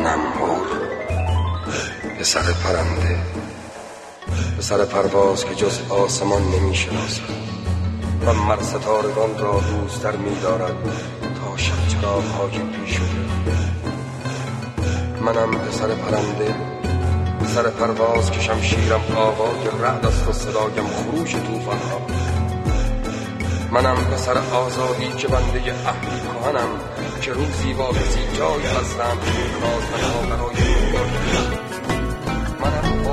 منم هور، پسر پرنده، پسر پرواز که جز آسمان نمی شناسد و مر ستارگان را دوستر می دارد تا شب چراغ‌های پیشوده. منم پسر پرنده، پسر پرواز که شمشیرم آوای رعد است و صدایم خروش طوفان‌ها. منم پسر آزادی که بنده عهدی کهنم که روزی با کسی جای هستم راز منها برای منم